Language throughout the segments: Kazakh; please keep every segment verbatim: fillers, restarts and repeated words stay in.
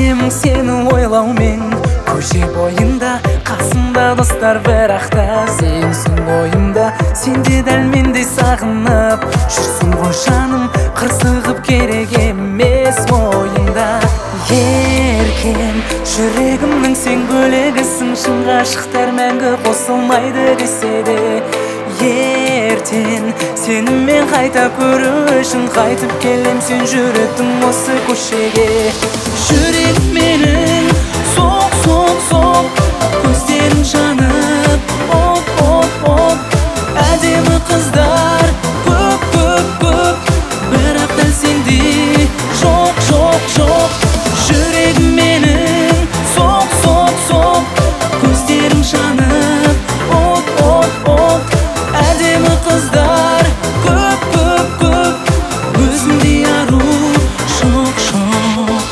Әдемің сені ойлаумен, көше бойында қасымда достар бірақта. Сенсің бойымда, сенде дәл мендей сағынып жүрсің ғой жаным, қырсығып керек емес ойында. Еркем, жүрегімнің сен бөлегісің, шын ғашықтар мәңгі қосылмайды десе де, ертең сенімен қайта көру үшін қайтып келем, сен жүретін осы көшеге. Жүрегім менің соқ, соқ, соқ, көздерің жанып от, от, от. Әдемі қыздар көп, көп, көп, бірақ дәл сендей жоқ, жоқ, жоқ. Жүрегім менің соқ, соқ, соқ, көздерің жанып от, от, от. Әдемі қыздар көп, көп, көп, өзіңдей ару жоқ, жоқ.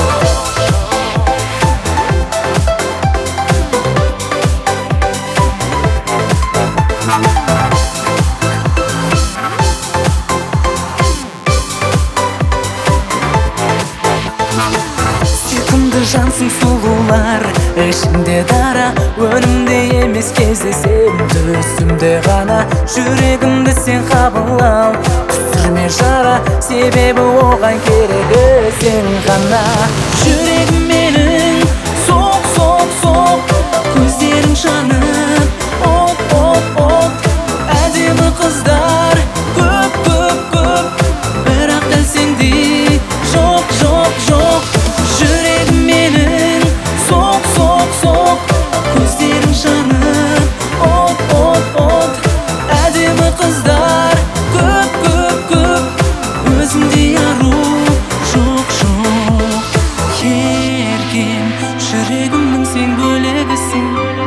Сүйкімді жансың сұлулар, ішімде дара, өнімде емес кездесем түсімде ғана. Жүрегімді сен қабыл, түсірме жара, себебі оған керегі сен ғана. Жүрегім менің соқ, соқ, соқ, көздерің жанып от, от, от. Әдемі қыздар көп, көп, көп, бірақ дәл сендей жоқ, жоқ, жоқ. Жүрегім менің соқ, соқ, соқ, көздерің жанып от, от, от. Әдемі қыздар көп, көп, көп, өзіңдей ару жоқ, жоқ. Еркем, жүрегімнің сен бөлегісің,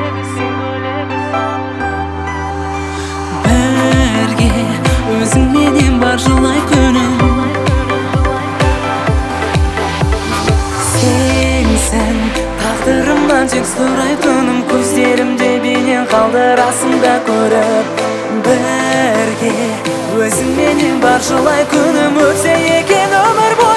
бірге өзіңменен бар жылай күнім. Сенсің тағдырымнан тек сұрайтыным, көздерімде бейнең қалдырасың да көріп. Бірге өзіңменен бар жылай күнім, өтсе екен өмір бойы.